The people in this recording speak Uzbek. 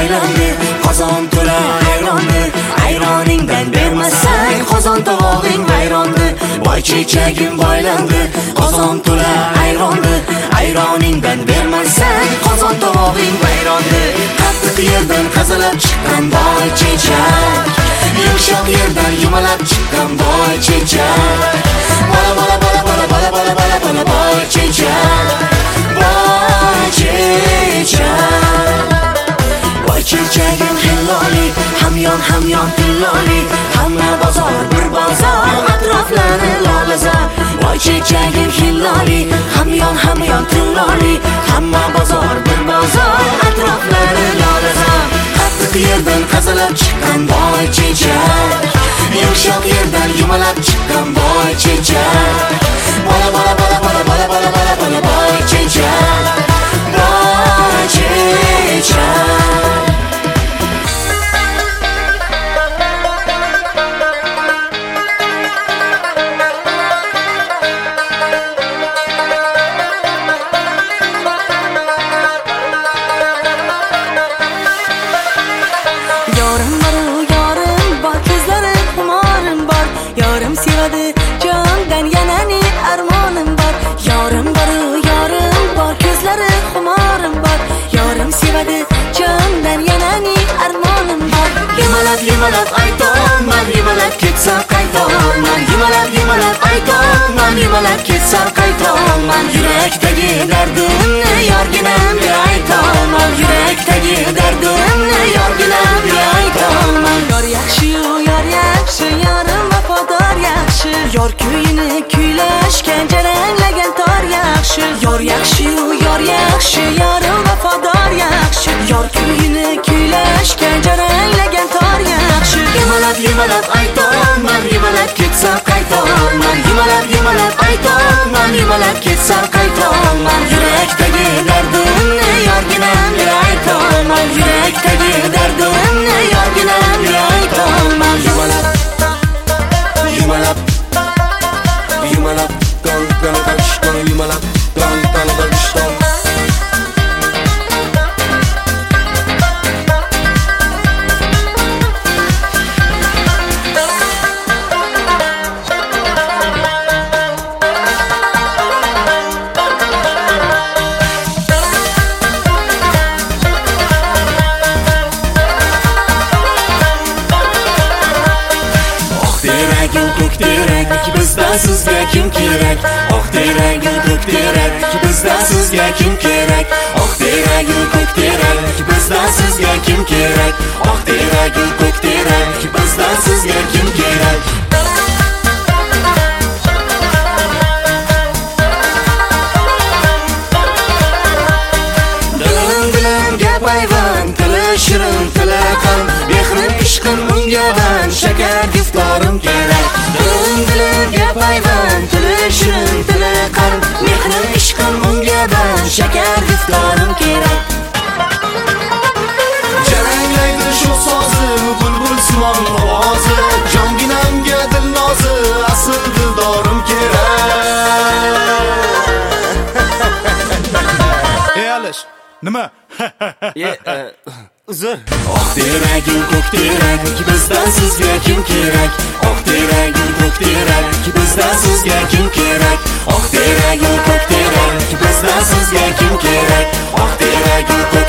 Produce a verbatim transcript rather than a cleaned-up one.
aylandi, qozon to'la ayrondi. Ayroningdan bermasang qozon tovog'ing vayrondi. Boy chechagim boylandi, qozon to'la ayrondi. Ayroningdan bermasang qozon tovog'ing vayrondi. Qattiq yerdan qazalab chiqqan boy chechak, yumshoq yerdan yumalab chiqqan boy chechak. Bola bola bola bola bola bola bola bola boy chechak, boy chechak. Boy chechagim hilloli, hamyon hamyon tilloli. Hamma bozor bir bozor, atroflari lolazor. Boy chechagim hilloli, hamyon hamyon tilloli. Hamma bozor bir bozor, atroflari lolazor. Qattiq yerdan qazalab chiqqan boy chechak, yumshoq yerdan yumalab chiqqan boy chechak. Bola bola bola bola bola bola bola bola boy chechak, boy chechak. Jondan yanani armonim bor. Yorim boru yorim bor, ko'zlari xumorim bor. Yorim sevadi, jondan yanani armonim bor. Yumalab yumalab aytaman, yumalab ketsam qaytaman. Yumalab yumalab aytaman, yumalab ketsam qaytaman. Yurakdagi dardimni yorginamga aytaman. Yurakdagi dardimni yorginamga aytaman. Yor yaxshi, yor yaxshi, yorim vafodor yaxshi. Yor kuyini kuylashgan jaranglagan tor yaxshi. Yor yaxshi, yor yaxshi, yorim vafodor yaxshi. Yor kuyini kuylashgan jaranglagan tor yaxshi. Yumalab yumalab aytaman, yumalab ketsam qaytaman. Yumalab yumalab aytaman, yumalab ketsam qaytaman. Yurakdagi dardimni yorginamga aytaman. Yurakdagi dardimni yorginamga aytaman. Yumalab yumalab yumalab don don don don yumalab don don don don. Ko'k terak, bizdan sizga kim kerak? Oq terak, ko'k terak, bizdan sizga kim kerak? Oq terak, ko'k terak, bizdan sizga kim kerak? Oq terak, ko'k terak, bizdan sizga kim kerak? Dilim dilimga payvand, tili shirin, tili qon. Mehrim ishqim unga ban, shakar giftorim kerak. Dilim dilimga payvand, tili shirin, tili qon. Mehrim ishqim unga ban, shakar giftorim kerak. Jaranglaydi shu so'zi, bulbul simon ovozi. Jonginamga dilnozi, asl dildorim kerak. Ey Alish, nima? Ye, uzr. Oq terak, ko'k terak, bizdan sizga kim kerak? Oq terak, ko'k terak, bizdan sizga kim kerak? Oq terak, ko'k terak, bizdan sizga kim kerak? Oq terak, ko'k